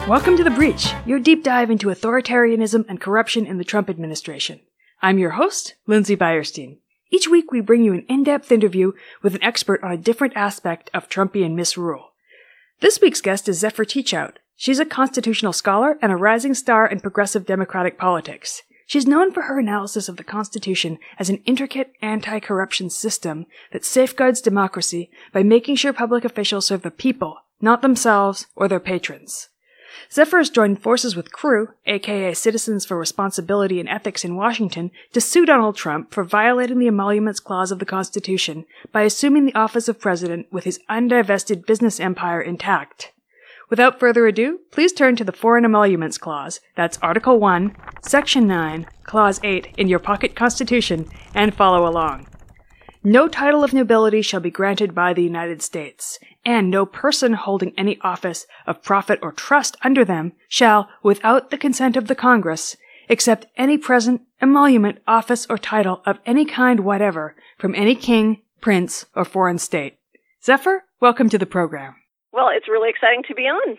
Welcome to The Breach, your deep dive into authoritarianism and corruption in the Trump administration. I'm your host, Lindsay Beierstein. Each week we bring you an in-depth interview with an expert on a different aspect of Trumpian misrule. This week's guest is Zephyr Teachout. She's a constitutional scholar and a rising star in progressive democratic politics. She's known for her analysis of the Constitution as an intricate anti-corruption system that safeguards democracy by making sure public officials serve the people, not themselves or their patrons. Zephyr has joined forces with CREW, aka Citizens for Responsibility and Ethics in Washington, to sue Donald Trump for violating the Emoluments Clause of the Constitution by assuming the office of president with his undivested business empire intact. Without further ado, please turn to the Foreign Emoluments Clause, that's Article 1, Section 9, Clause 8 in your pocket Constitution, and follow along. No title of nobility shall be granted by the United States, and no person holding any office of profit or trust under them shall, without the consent of the Congress, accept any present, emolument, office, or title of any kind whatever from any king, prince, or foreign state. Zephyr, welcome to the program. Well, it's really exciting to be on.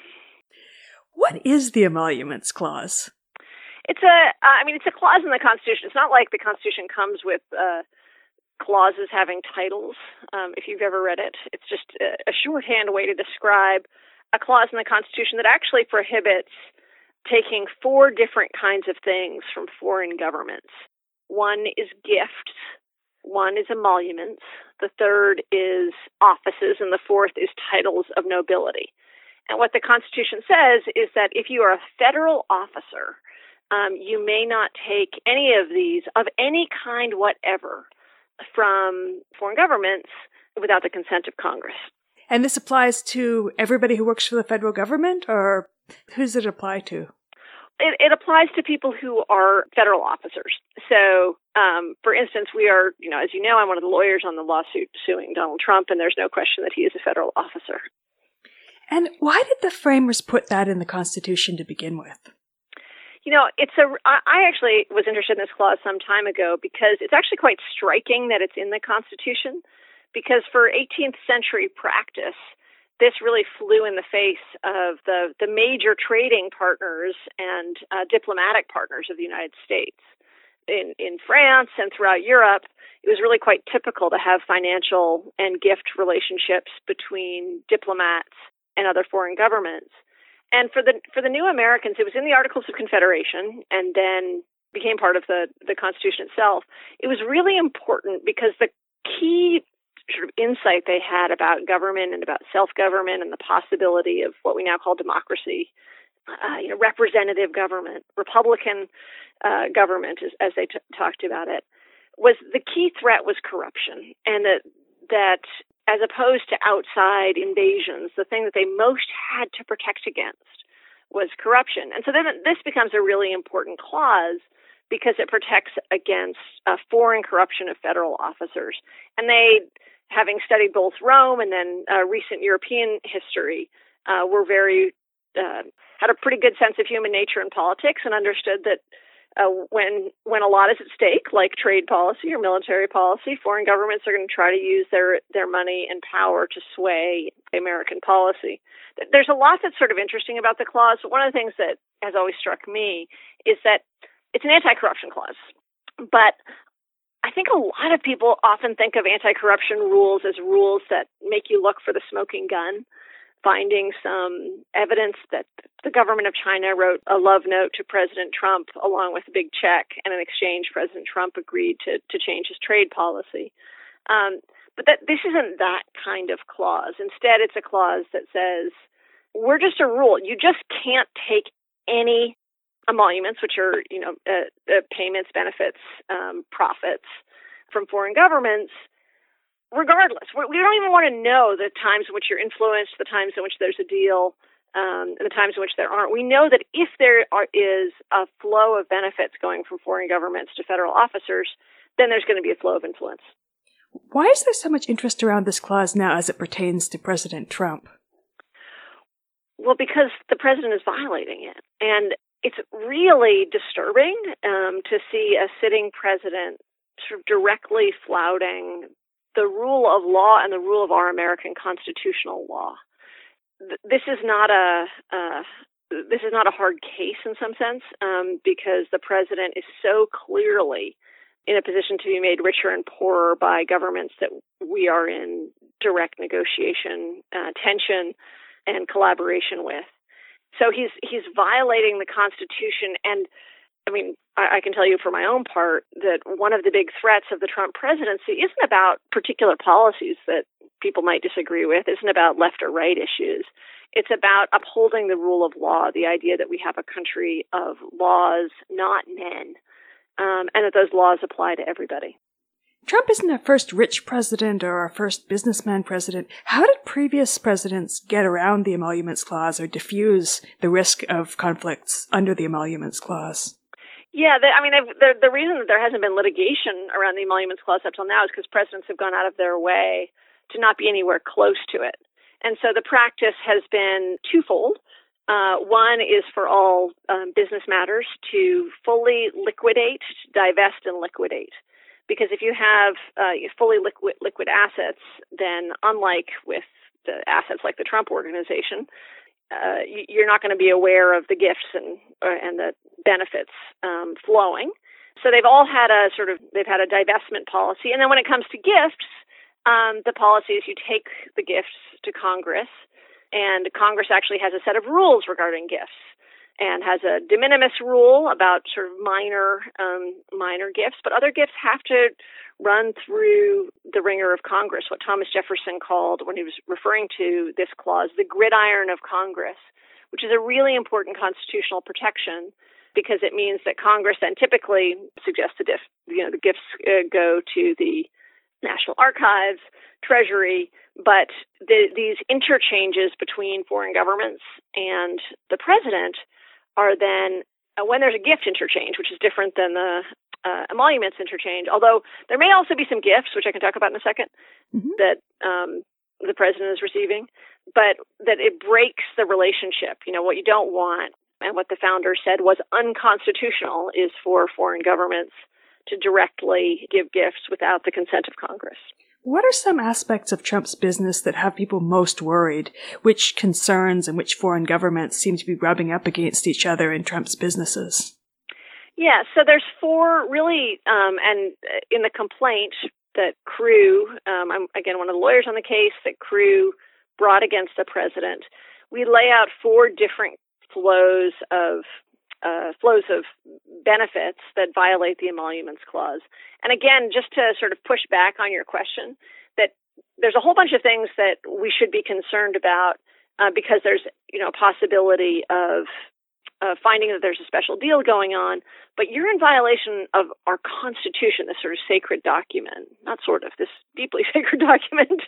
What is the Emoluments Clause? It's a clause in the Constitution. It's not like the Constitution comes with clauses having titles. If you've ever read it, it's just a shorthand way to describe a clause in the Constitution that actually prohibits taking four different kinds of things from foreign governments. One is gifts, one is emoluments, the third is offices, and the fourth is titles of nobility. And what the Constitution says is that if you are a federal officer, you may not take any of these of any kind whatever from foreign governments without the consent of Congress. And this applies to everybody who works for the federal government, or who does it apply to? It applies to people who are federal officers. So, for instance, we are, as you know, I'm one of the lawyers on the lawsuit suing Donald Trump, and there's no question that he is a federal officer. And why did the framers put that in the Constitution to begin with? I actually was interested in this clause some time ago because it's actually quite striking that it's in the Constitution, because for 18th century practice, this really flew in the face of the major trading partners and diplomatic partners of the United States. In France and throughout Europe, it was really quite typical to have financial and gift relationships between diplomats and other foreign governments. And for the new Americans, it was in the Articles of Confederation and then became part of the Constitution itself. It was really important because the key sort of insight they had about government and about self-government and the possibility of what we now call democracy, representative government, Republican government, as they talked about it, was the key threat was corruption, and that as opposed to outside invasions, the thing that they most had to protect against was corruption. And so then this becomes a really important clause because it protects against foreign corruption of federal officers. And they, having studied both Rome and then recent European history, were had a pretty good sense of human nature and politics and understood that when a lot is at stake, like trade policy or military policy, foreign governments are going to try to use their money and power to sway American policy. There's a lot that's sort of interesting about the clause, but one of the things that has always struck me is that it's an anti-corruption clause. But I think a lot of people often think of anti-corruption rules as rules that make you look for the smoking gun, finding some evidence that the government of China wrote a love note to President Trump along with a big check, and in exchange, President Trump agreed to change his trade policy. But this isn't that kind of clause. Instead, it's a clause that says, we're just a rule. You just can't take any emoluments, which are, payments, benefits, profits from foreign governments, regardless. We don't even want to know the times in which you're influenced, the times in which there's a deal, and the times in which there aren't. We know that if there is a flow of benefits going from foreign governments to federal officers, then there's going to be a flow of influence. Why is there so much interest around this clause now as it pertains to President Trump? Well, because the president is violating it. And it's really disturbing to see a sitting president sort of directly flouting the rule of law and the rule of our American constitutional law. This is not a this is not a hard case in some sense, because the president is so clearly in a position to be made richer and poorer by governments that we are in direct negotiation, tension, and collaboration with. So he's violating the Constitution. And I mean, I can tell you for my own part that one of the big threats of the Trump presidency isn't about particular policies that people might disagree with, isn't about left or right issues. It's about upholding the rule of law, the idea that we have a country of laws, not men, and that those laws apply to everybody. Trump isn't our first rich president or our first businessman president. How did previous presidents get around the Emoluments Clause or diffuse the risk of conflicts under the Emoluments Clause? Yeah, the reason that there hasn't been litigation around the Emoluments Clause up till now is because presidents have gone out of their way to not be anywhere close to it. And so the practice has been twofold. One is for all business matters to fully liquidate, divest, and liquidate. Because if you have fully liquid assets, then unlike with the assets like the Trump Organization, you're not going to be aware of the gifts and the benefits flowing. So they've had a divestment policy. And then when it comes to gifts, the policy is you take the gifts to Congress, and Congress actually has a set of rules regarding gifts and has a de minimis rule about sort of minor gifts, but other gifts have to run through the ringer of Congress, what Thomas Jefferson called, when he was referring to this clause, the gridiron of Congress, which is a really important constitutional protection because it means that Congress then typically suggests the gifts go to the National Archives, Treasury, but these interchanges between foreign governments and the president are then, when there's a gift interchange, which is different than the emoluments interchange, although there may also be some gifts, which I can talk about in a second, that the president is receiving, but that it breaks the relationship. You know, what you don't want, and what the founder said was unconstitutional, is for foreign governments to directly give gifts without the consent of Congress. What are some aspects of Trump's business that have people most worried? Which concerns and which foreign governments seem to be rubbing up against each other in Trump's businesses? Yeah, so there's four really, and in the complaint that Crew, I'm again one of the lawyers on the case, that Crew brought against the president, we lay out four different flows of benefits that violate the Emoluments Clause. And again, just to sort of push back on your question, that there's a whole bunch of things that we should be concerned about because there's a possibility of finding that there's a special deal going on, but you're in violation of our Constitution, this sort of sacred document, not sort of, this deeply sacred document,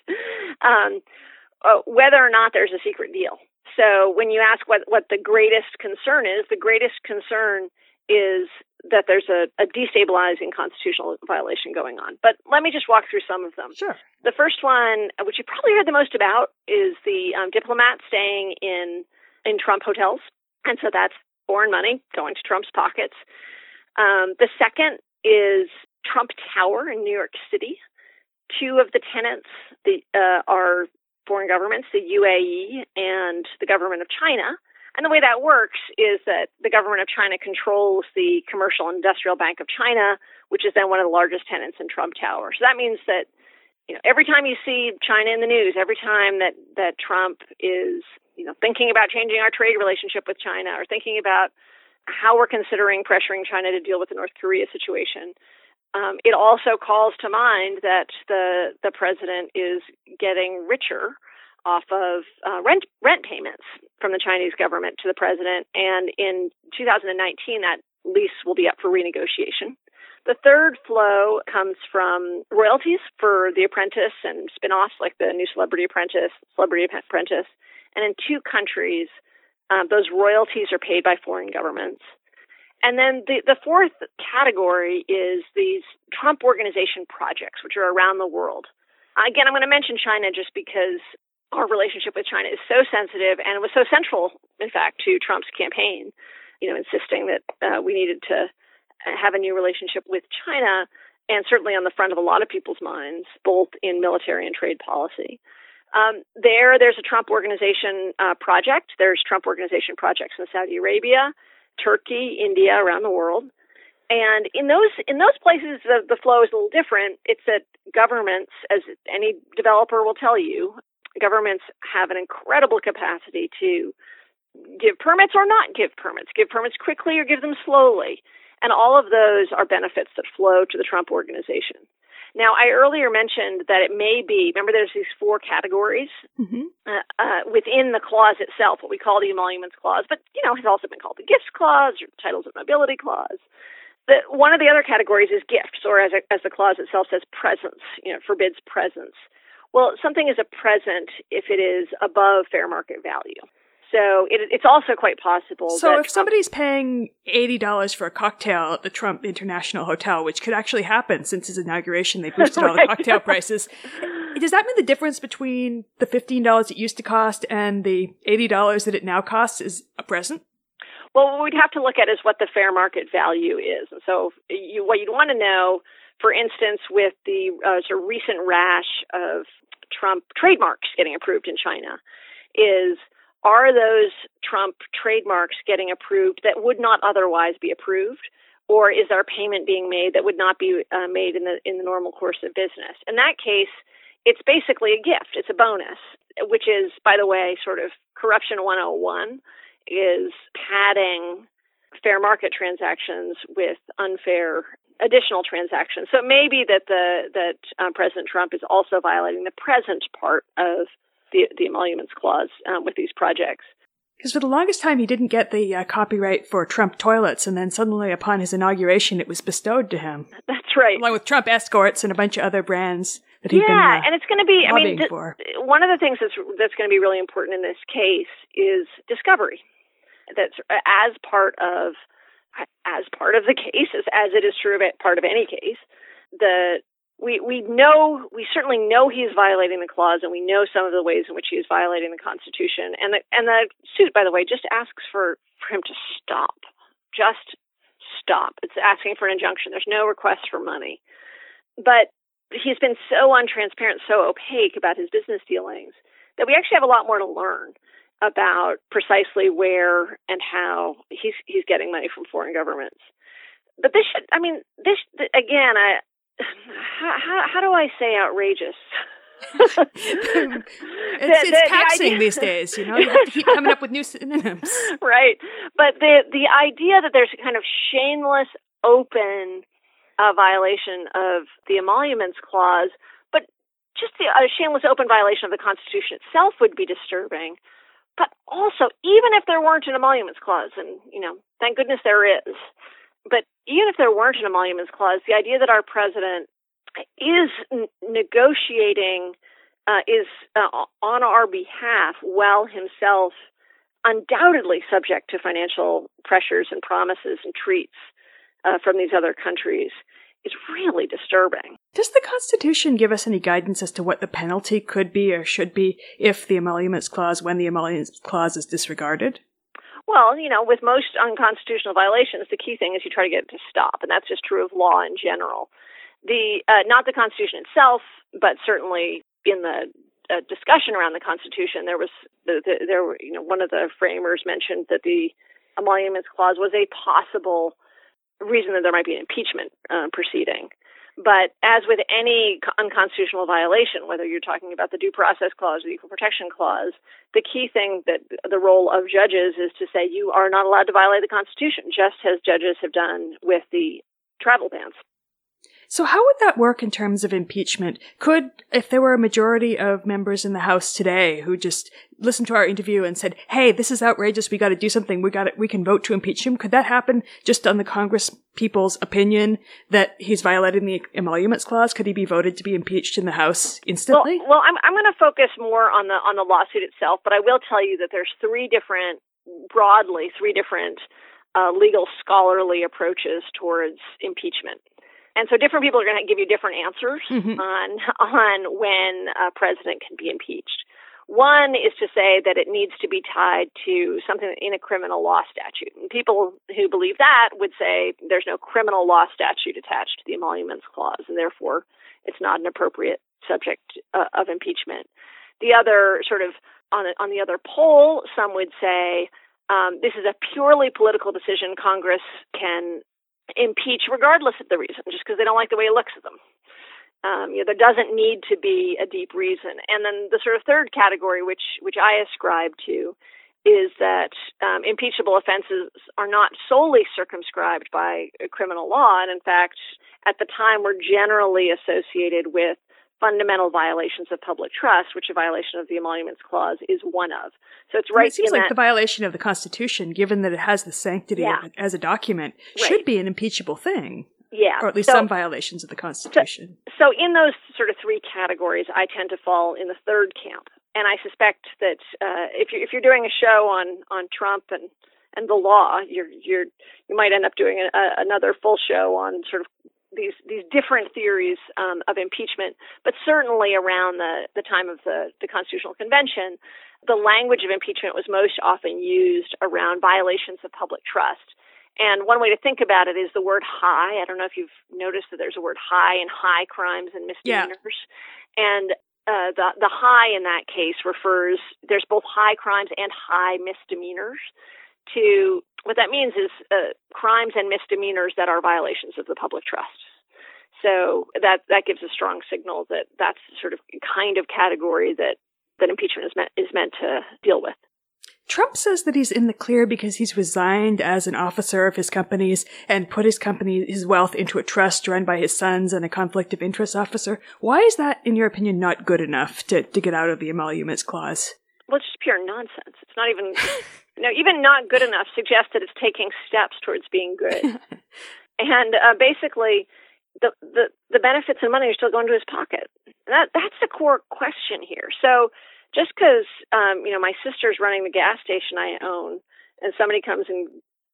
whether or not there's a secret deal. So when you ask what the greatest concern is, the greatest concern is that there's a destabilizing constitutional violation going on. But let me just walk through some of them. Sure. The first one, which you probably heard the most about, is the diplomats staying in Trump hotels. And so that's foreign money going to Trump's pockets. The second is Trump Tower in New York City. Two of the tenants are foreign governments, the UAE and the government of China. And the way that works is that the government of China controls the Commercial and Industrial Bank of China, which is then one of the largest tenants in Trump Tower. So that means that every time you see China in the news, every time that Trump is thinking about changing our trade relationship with China or thinking about how we're considering pressuring China to deal with the North Korea situation, it also calls to mind that the president is getting richer off of rent payments from the Chinese government to the president. And in 2019, that lease will be up for renegotiation. The third flow comes from royalties for The Apprentice and spin-offs like the new Celebrity Apprentice. And in two countries, those royalties are paid by foreign governments. And then the fourth category is these Trump Organization projects, which are around the world. Again, I'm going to mention China just because our relationship with China is so sensitive, and it was so central, in fact, to Trump's campaign, insisting that we needed to have a new relationship with China, and certainly on the front of a lot of people's minds, both in military and trade policy. There's a Trump Organization project. There's Trump Organization projects in Saudi Arabia, Turkey, India, around the world. And in those places, the flow is a little different. It's that governments, as any developer will tell you, governments have an incredible capacity to give permits or not give permits quickly or give them slowly. And all of those are benefits that flow to the Trump Organization. Now, I earlier mentioned that it may be, remember there's these 4 categories within the clause itself, what we call the emoluments clause, but, has also been called the gifts clause or titles of nobility clause. One of the other categories is gifts, or as the clause itself says, presents, forbids presents. Well, something is a present if it is above fair market value. So it's also quite possible. So if somebody's paying $80 for a cocktail at the Trump International Hotel, which could actually happen since his inauguration, they boosted all the cocktail prices. Does that mean the difference between the $15 it used to cost and the $80 that it now costs is a present? Well, what we'd have to look at is what the fair market value is. And so what you'd want to know, for instance, with the sort of recent rash of Trump trademarks getting approved in China, are those Trump trademarks getting approved that would not otherwise be approved? Or is there a payment being made that would not be made in the normal course of business? In that case, it's basically a gift. It's a bonus, which is, by the way, sort of corruption 101, is padding fair market transactions with unfair additional transactions. So it may be that President Trump is also violating the present part of the emoluments clause with these projects. Because for the longest time, he didn't get the copyright for Trump toilets, and then suddenly upon his inauguration, it was bestowed to him. That's right. Along with Trump escorts and a bunch of other brands that he'd been and it's going to be, for. One of the things that's going to be really important in this case is discovery. That's as part of the case, as it is true of part of any case, we certainly know he is violating the clause, and we know some of the ways in which he is violating the Constitution. And the suit, by the way, just asks for him to stop. Just stop. It's asking for an injunction. There's no request for money. But he's been so untransparent, so opaque about his business dealings that we actually have a lot more to learn about precisely where and how he's getting money from foreign governments. But how do I say outrageous? It's taxing these days, you have to keep coming up with new synonyms. Right. But the idea that there's a kind of shameless, open violation of the emoluments clause, but just a shameless, open violation of the Constitution itself would be disturbing. But also, even if there weren't an emoluments clause, and, thank goodness there is, but even if there weren't an emoluments clause, the idea that our president is negotiating on our behalf while himself undoubtedly subject to financial pressures and promises and treats from these other countries is really disturbing. Does the Constitution give us any guidance as to what the penalty could be or should be if the emoluments clause, when the emoluments clause is disregarded? Well, with most unconstitutional violations, the key thing is you try to get it to stop, and that's just true of law in general. Not the Constitution itself, but certainly in the discussion around the Constitution, there was one of the framers mentioned that the emoluments clause was a possible reason that there might be an impeachment proceeding. But as with any unconstitutional violation, whether you're talking about the Due Process Clause or the Equal Protection Clause, the key thing that the role of judges is to say you are not allowed to violate the Constitution, just as judges have done with the travel bans. So how would that work in terms of impeachment? If there were a majority of members in the House today who just listened to our interview and said, hey, this is outrageous, we got to do something, we can vote to impeach him, could that happen just on the Congress people's opinion that he's violating the emoluments clause? Could he be voted to be impeached in the House instantly? Well, I'm going to focus more on the lawsuit itself, but I will tell you that there's three different legal scholarly approaches towards impeachment. And so different people are going to give you different answers on when a president can be impeached. One is to say that it needs to be tied to something in a criminal law statute. And people who believe that would say there's no criminal law statute attached to the emoluments clause, and therefore it's not an appropriate subject of impeachment. The other sort of on the other pole, some would say this is a purely political decision. Congress can impeach regardless of the reason, just because they don't like the way he looks at them. There doesn't need to be a deep reason. And then the sort of third category, which I ascribe to, is that impeachable offenses are not solely circumscribed by criminal law, and in fact, at the time, were generally associated with fundamental violations of public trust, which a violation of the Emoluments Clause is one of. So it's right. It seems like the violation of the Constitution, given that it has the sanctity of it as a document, should be an impeachable thing. Yeah. Or at least some violations of the Constitution. So in those sort of three categories, I tend to fall in the third camp. And I suspect that if you're doing a show on Trump and the law, you might end up doing another full show on sort of these different theories of impeachment. But certainly around the time of the Constitutional Convention, the language of impeachment was most often used around violations of public trust. And one way to think about it is the word high. I don't know if you've noticed that there's a word high in high crimes and misdemeanors. Yeah. And the high in that case refers, there's both high crimes and high misdemeanors. To what that means is crimes and misdemeanors that are violations of the public trust. So that gives a strong signal that that's sort of kind of category that impeachment is meant to deal with. Trump says that he's in the clear because he's resigned as an officer of his companies and put his wealth into a trust run by his sons and a conflict of interest officer. Why is that, in your opinion, not good enough to get out of the Emoluments Clause? Well, it's just pure nonsense. It's not even, even not good enough suggests that it's taking steps towards being good. And basically, the benefits and money are still going to his pocket. That's the core question here. So just because, my sister's running the gas station I own, and somebody comes and,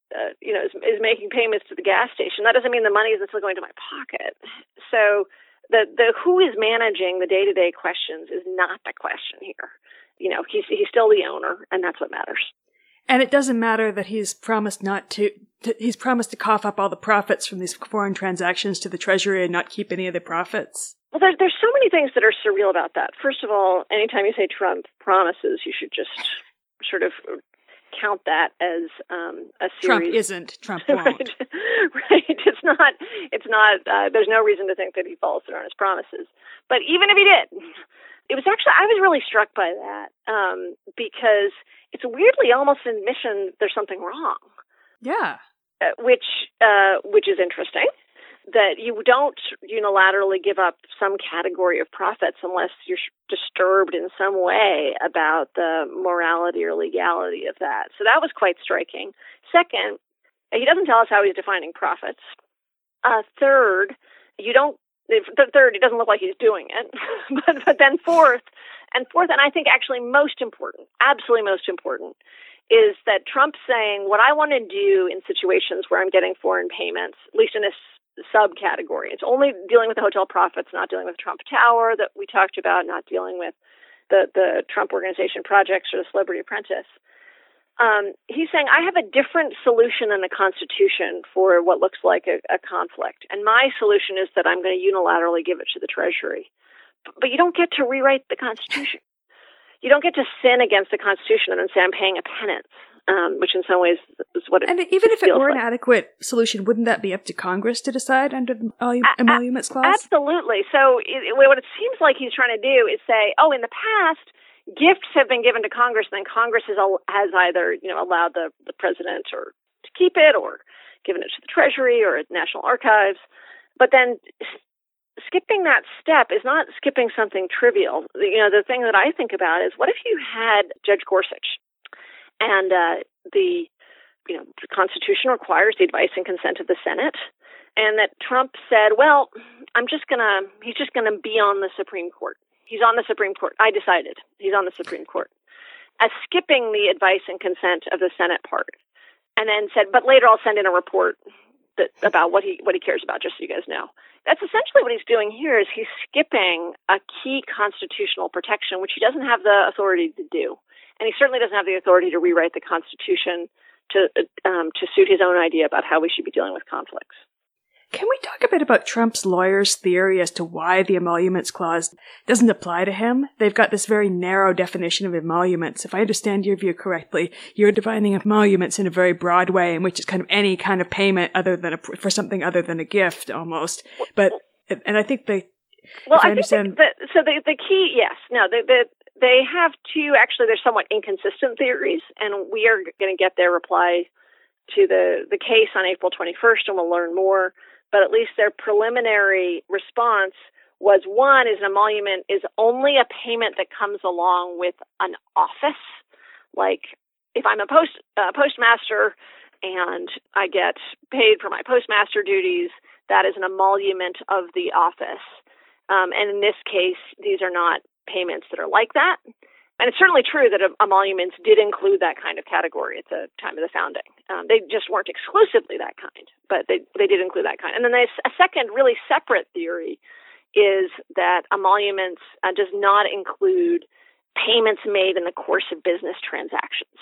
is making payments to the gas station, that doesn't mean the money isn't still going to my pocket. So the who is managing the day-to-day questions is not the question here. He's still the owner, and that's what matters. And it doesn't matter that he's promised he's promised to cough up all the profits from these foreign transactions to the Treasury and not keep any of the profits. Well, there's so many things that are surreal about that. First of all, anytime you say Trump promises, you should just sort of count that as a series. Trump isn't. Trump won't. Right. It's not. There's no reason to think that he follows through on his promises. But even if he did, I was really struck by that because it's weirdly almost an admission there's something wrong. Yeah. Which is interesting. That you don't unilaterally give up some category of profits unless you're disturbed in some way about the morality or legality of that. So that was quite striking. Second, he doesn't tell us how he's defining profits. Third, it doesn't look like he's doing it. but then fourth, and I think actually most important, absolutely most important, is that Trump's saying what I want to do in situations where I'm getting foreign payments, at least in this subcategory. It's only dealing with the hotel profits, not dealing with Trump Tower that we talked about, not dealing with the Trump Organization projects or the Celebrity Apprentice. He's saying, I have a different solution than the Constitution for what looks like a conflict. And my solution is that I'm going to unilaterally give it to the Treasury. But you don't get to rewrite the Constitution. You don't get to sin against the Constitution and then say I'm paying a penance. Which in some ways is what it feels like. And even if it were an adequate solution, wouldn't that be up to Congress to decide under the Emoluments Clause? Absolutely. So what it seems like he's trying to do is say, in the past, gifts have been given to Congress, and then Congress has either allowed the president or to keep it or given it to the Treasury or National Archives. But then skipping that step is not skipping something trivial. The thing that I think about is, what if you had Judge Gorsuch? And the Constitution requires the advice and consent of the Senate, and that Trump said, "Well, he's just gonna be on the Supreme Court. He's on the Supreme Court. I decided he's on the Supreme Court." As skipping the advice and consent of the Senate part, and then said, "But later I'll send in a report about what he cares about, just so you guys know." That's essentially what he's doing here. Is he's skipping a key constitutional protection, which he doesn't have the authority to do. And he certainly doesn't have the authority to rewrite the Constitution to suit his own idea about how we should be dealing with conflicts. Can we talk a bit about Trump's lawyers' theory as to why the emoluments clause doesn't apply to him? They've got this very narrow definition of emoluments. If I understand your view correctly, you're defining emoluments in a very broad way, in which is kind of any kind of payment other than for something other than a gift, almost. But and I think they. Well, I think the key, yes, no, they have two. Actually, they're somewhat inconsistent theories, and we are going to get their reply to the case on April 21st, and we'll learn more. But at least their preliminary response was, one, is an emolument is only a payment that comes along with an office. Like if I'm a postmaster and I get paid for my postmaster duties, that is an emolument of the office. And in this case, these are not payments that are like that. And it's certainly true that emoluments did include that kind of category at the time of the founding. They just weren't exclusively that kind, but they did include that kind. And then there's a second really separate theory is that emoluments does not include payments made in the course of business transactions.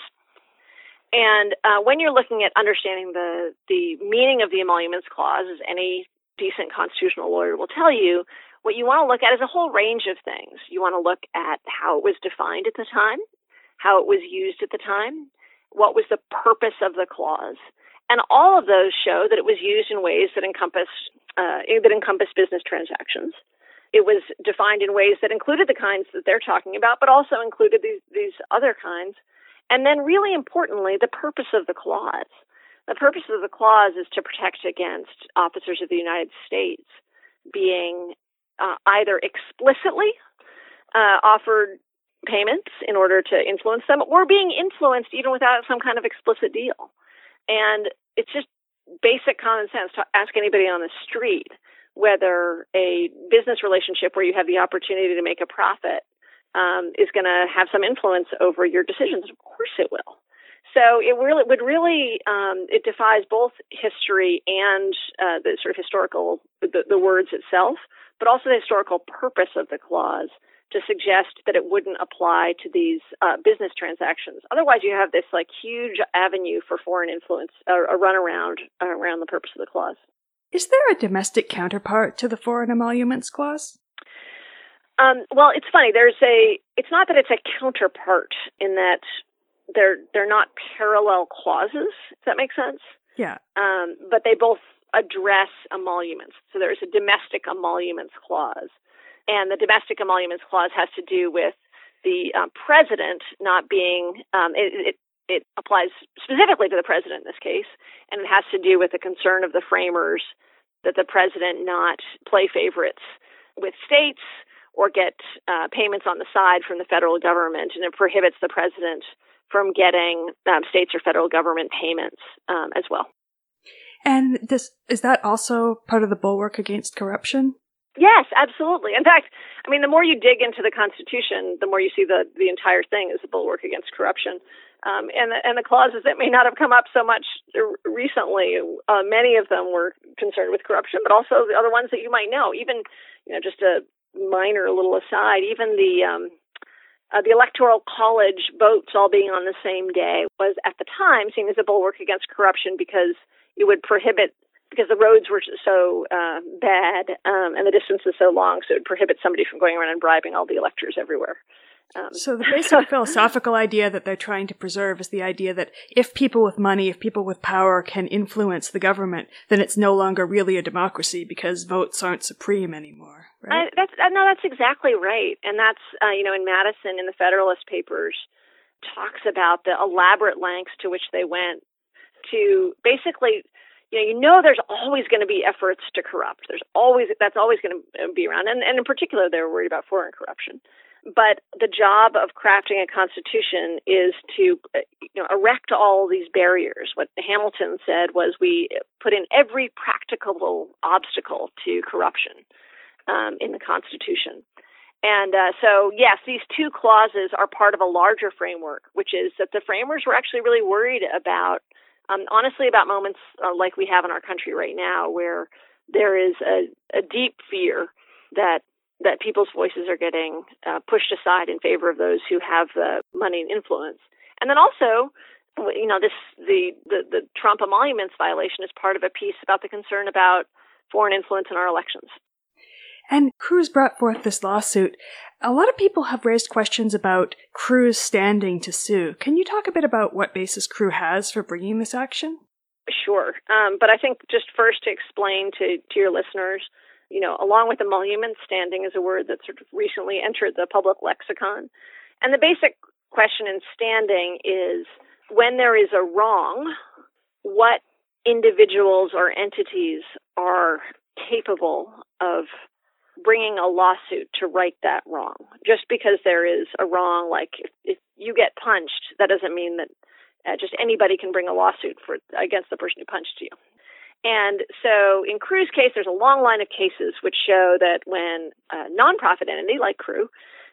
And when you're looking at understanding the meaning of the emoluments clause, as any decent constitutional lawyer will tell you, what you want to look at is a whole range of things. You want to look at how it was defined at the time, how it was used at the time, what was the purpose of the clause. And all of those show that it was used in ways that encompass business transactions. It was defined in ways that included the kinds that they're talking about, but also included these other kinds. And then really importantly, the purpose of the clause. The purpose of the clause is to protect against officers of the United States being either explicitly offered payments in order to influence them, or being influenced even without some kind of explicit deal. And it's just basic common sense to ask anybody on the street whether a business relationship where you have the opportunity to make a profit is going to have some influence over your decisions. Of course it will. So it it defies both history and the sort of historical, the words itself, but also the historical purpose of the clause to suggest that it wouldn't apply to these business transactions. Otherwise, you have this like huge avenue for foreign influence, a runaround around the purpose of the clause. Is there a domestic counterpart to the foreign emoluments clause? Well, it's funny. It's not that it's a counterpart in that they're not parallel clauses, if that makes sense. Yeah. But they both address emoluments. So there's a domestic emoluments clause. And the domestic emoluments clause has to do with the president not being, it applies specifically to the president in this case, and it has to do with the concern of the framers that the president not play favorites with states or get payments on the side from the federal government, and it prohibits the president from getting states or federal government payments as well. And is that also part of the bulwark against corruption? Yes, absolutely. In fact, I mean, the more you dig into the Constitution, the more you see the entire thing is a bulwark against corruption. And the clauses that may not have come up so much recently, many of them were concerned with corruption, but also the other ones that you might know. Even, just a minor little aside, even the Electoral College votes all being on the same day was at the time seen as a bulwark against corruption because it would prohibit, because the roads were so bad and the distance is so long, so it would prohibit somebody from going around and bribing all the electors everywhere. So the basic philosophical idea that they're trying to preserve is the idea that if people with money, if people with power can influence the government, then it's no longer really a democracy because votes aren't supreme anymore, right? That's exactly right. And that's, in Madison, in the Federalist Papers, talks about the elaborate lengths to which they went to basically, there's always going to be efforts to corrupt. That's always going to be around. And in particular, they were worried about foreign corruption. But the job of crafting a constitution is to, erect all these barriers. What Hamilton said was we put in every practicable obstacle to corruption in the Constitution. And so, yes, these two clauses are part of a larger framework, which is that the framers were actually really worried about, honestly, about moments like we have in our country right now, where there is a deep fear that people's voices are getting pushed aside in favor of those who have the money and influence. And then also, the Trump emoluments violation is part of a piece about the concern about foreign influence in our elections. And Cruise brought forth this lawsuit. A lot of people have raised questions about Cruise standing to sue. Can you talk a bit about what basis Crew has for bringing this action? Sure. But I think just first to explain to your listeners, along with emolument, standing is a word that sort of recently entered the public lexicon. And the basic question in standing is, when there is a wrong, what individuals or entities are capable of bringing a lawsuit to right that wrong? Just because there is a wrong, like if you get punched, that doesn't mean that just anybody can bring a lawsuit against the person who punched you. And so in Crew's case, there's a long line of cases which show that when a nonprofit entity like Crew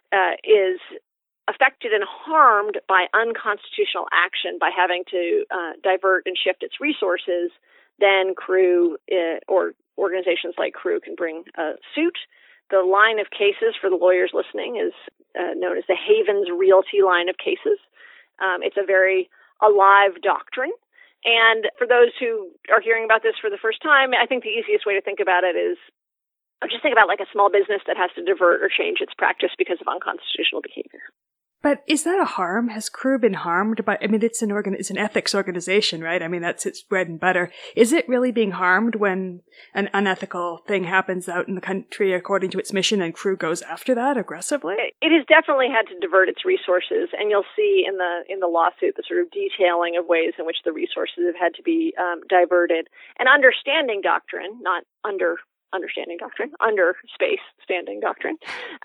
is affected and harmed by unconstitutional action by having to divert and shift its resources, then Crew or organizations like Crew can bring a suit. The line of cases for the lawyers listening is known as the Havens Realty line of cases. It's a very alive doctrine. And for those who are hearing about this for the first time, I think the easiest way to think about it is just think about like a small business that has to divert or change its practice because of unconstitutional behavior. But is that a harm? Has Crew been harmed by, it's an ethics organization, right? That's its bread and butter. Is it really being harmed when an unethical thing happens out in the country according to its mission and Crew goes after that aggressively? It has definitely had to divert its resources, and you'll see in the lawsuit the sort of detailing of ways in which the resources have had to be diverted. And understanding doctrine, not understanding doctrine, under space standing doctrine.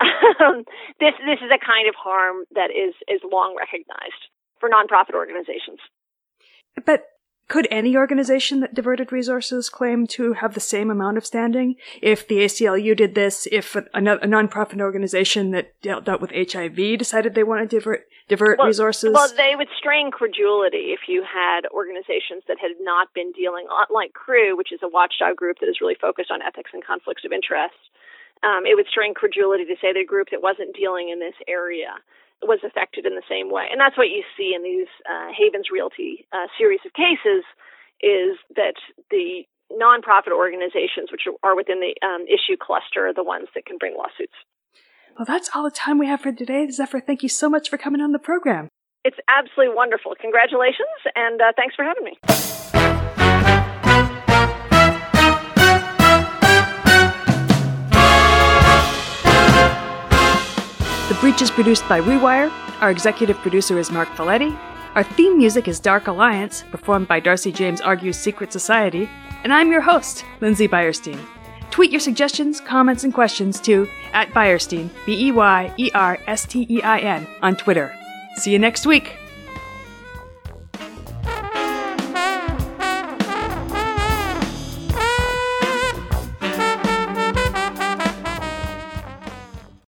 This is a kind of harm that is long recognized for nonprofit organizations. But could any organization that diverted resources claim to have the same amount of standing? If the ACLU did this, if a nonprofit organization that dealt with HIV decided they want to divert resources? Well, they would strain credulity if you had organizations that had not been dealing, like Crew, which is a watchdog group that is really focused on ethics and conflicts of interest. It would strain credulity to say that a group that wasn't dealing in this area was affected in the same way. And that's what you see in these Havens Realty series of cases, is that the nonprofit organizations, which are within the issue cluster, are the ones that can bring lawsuits. Well, that's all the time we have for today. Zephyr, thank you so much for coming on the program. It's absolutely wonderful. Congratulations, and thanks for having me. The Breach is produced by Rewire. Our executive producer is Mark Folletti. Our theme music is Dark Alliance, performed by Darcy James Argue's Secret Society. And I'm your host, Lindsay Beierstein. Tweet your suggestions, comments, and questions to @Beierstein, BEYERSTEIN, on Twitter. See you next week.